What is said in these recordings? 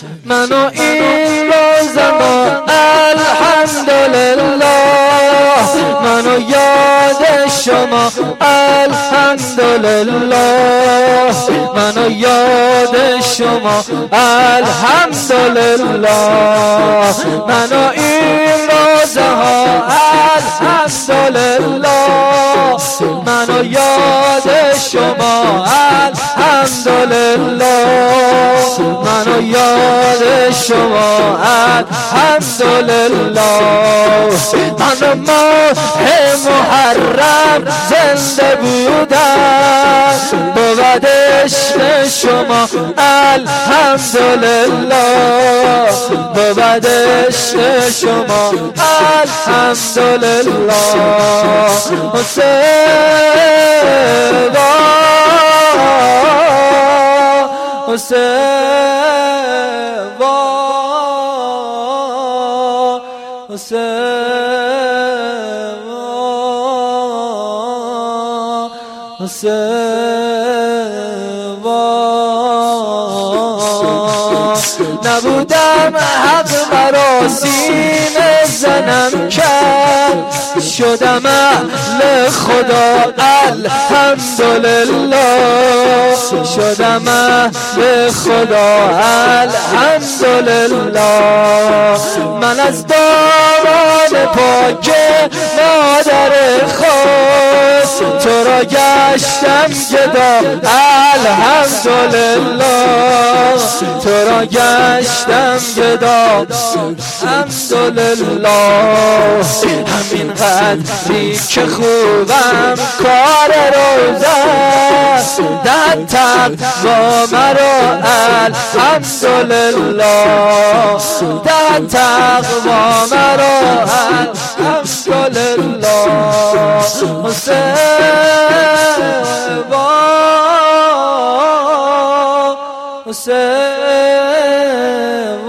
منو این روزم الحمدلله، منو یاد شما الحمدلله، منو یاد شما الحمدلله، منو این روزه ها الحمدلله، منو یاد شما الحمدلله، منو یاد شما الحمدلله، منو ماه محرم زنده بودم بود عشق شما الحمدلله، بود عشق شما الحمدلله. حسین حسین حسین حسین نبودم حق مرا سینه زنم کرد، شدم اهل خدا الحمدلله، شدم اهل خدا الحمدلله. من از دامان پاک مادر خود تو را گشتم گدا الحمدلله، تو را گشتم گدا الحمدلله. همین قدری که خوبم کار روزه در تقوا مرا الحمدلله، در تقوا مرا الحمدلله. حسین حسین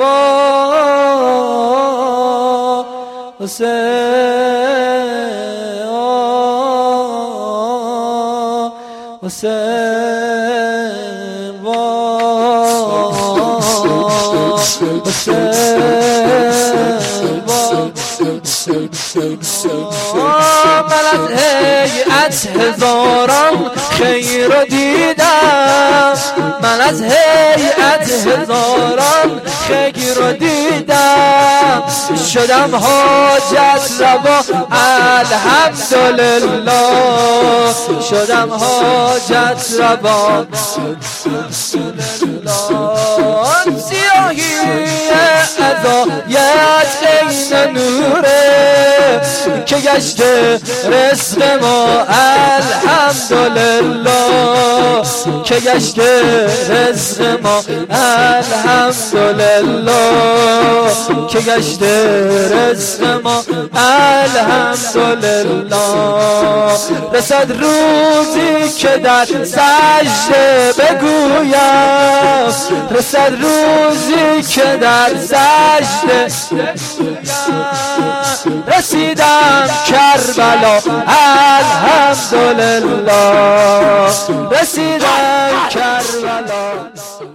من از هیئت هزاران خیر رو دیدم، من از هیئت هزاران خیر رو دیدم، شدم حاجت روا الحمدلله، شدم حاجت روا سیاهی عذایت عین نوره که گشت رزق ما الحمدلله، که گشت رزق ما الحمدلله، که گشت رزق ما الحمدلله. رسد روزی که در سجده بگویم، رسد روزی که در سجده رسیدم کربلا الحمدلله، رسیدم کربلا.